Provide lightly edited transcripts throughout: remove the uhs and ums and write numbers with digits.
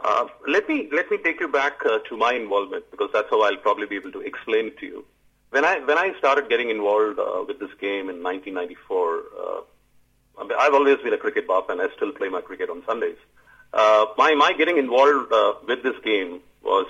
Let me take you back to my involvement, because that's how I'll probably be able to explain it to you. When I started getting involved with this game in 1994, I've always been a cricket buff, and I still play my cricket on Sundays. My getting involved with this game was,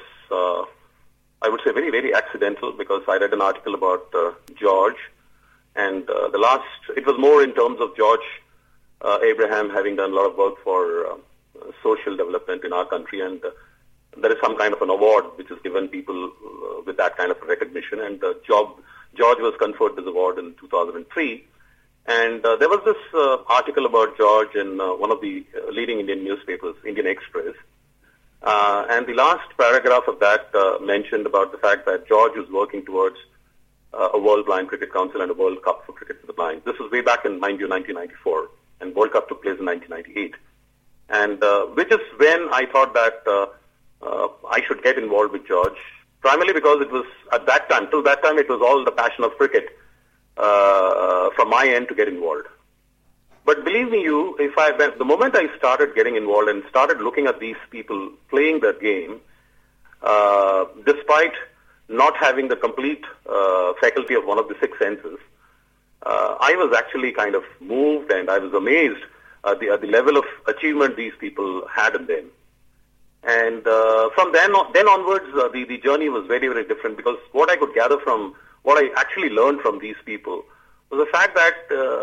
I would say, very, very accidental, because I read an article about George, and it was more in terms of George Abraham having done a lot of work for social development in our country, and there is some kind of an award which is given people with that kind of recognition, and George was conferred this award in 2003. And there was this article about George in one of the leading Indian newspapers, Indian Express, and the last paragraph of that mentioned about the fact that George was working towards a World Blind Cricket Council and a World Cup for Cricket for the Blind. This was way back in 1994, and World Cup took place in 1998. And which is when I thought that I should get involved with George, primarily because it was at that time, till that time, it was all the passion of cricket from my end to get involved. But believe me, the moment I started getting involved and started looking at these people playing the game, despite not having the complete faculty of one of the six senses, I was actually kind of moved, and I was amazed at the level of achievement these people had in them. And from then onwards, the journey was very, very different, because what I could gather from what I actually learned from these people was the fact that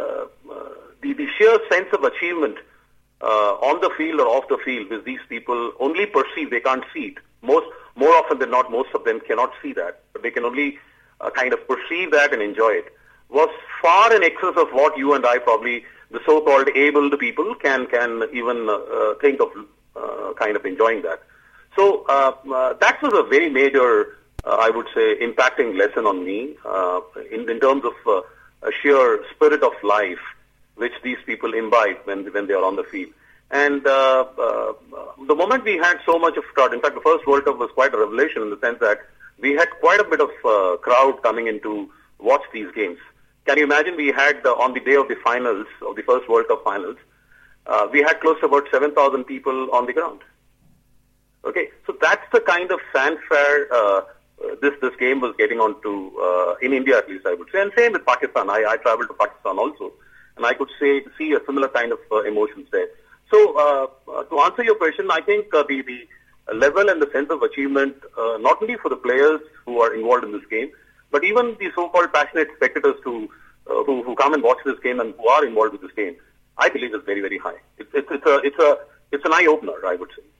the sheer sense of achievement on the field or off the field, which these people only perceive, they can't see it. More often than not, most of them cannot see that, but they can only kind of perceive that and enjoy it, was far in excess of what you and I, probably the so-called abled people, can even think of kind of enjoying that. So that was a very major, I would say, impacting lesson on me in terms of a sheer spirit of life which these people imbibe when they are on the field. And the moment we had so much of crowd, in fact, the first World Cup was quite a revelation in the sense that we had quite a bit of crowd coming in to watch these games. Can you imagine, we had on the day of the finals, of the first World Cup finals, we had close to about 7,000 people on the ground. Okay, so that's the kind of fanfare this game was getting onto, in India at least, I would say. And same with Pakistan. I traveled to Pakistan also, and I could see a similar kind of emotions there. So to answer your question, I think the level and the sense of achievement, not only for the players who are involved in this game, but even the so-called passionate spectators who come and watch this game and who are involved with this game, I believe is very, very high. It's an eye-opener, I would say.